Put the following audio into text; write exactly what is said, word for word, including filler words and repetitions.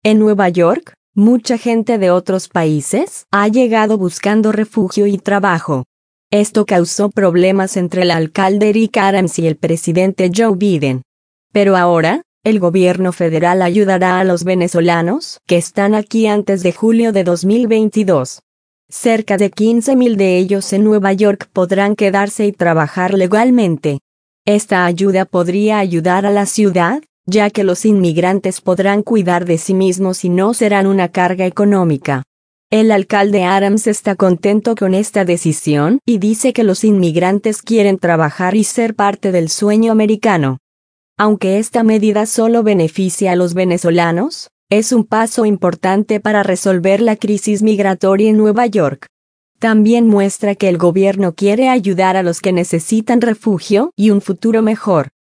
En Nueva York, mucha gente de otros países ha llegado buscando refugio y trabajo. Esto causó problemas entre el alcalde Eric Adams y el presidente Joe Biden. Pero ahora, el gobierno federal ayudará a los venezolanos que están aquí antes de julio de dos mil veintidós. Cerca de quince mil de ellos en Nueva York podrán quedarse y trabajar legalmente. Esta ayuda podría ayudar a la ciudad, ya que los inmigrantes podrán cuidar de sí mismos y no serán una carga económica. El alcalde Adams está contento con esta decisión y dice que los inmigrantes quieren trabajar y ser parte del sueño americano. Aunque esta medida solo beneficia a los venezolanos, es un paso importante para resolver la crisis migratoria en Nueva York. También muestra que el gobierno quiere ayudar a los que necesitan refugio y un futuro mejor.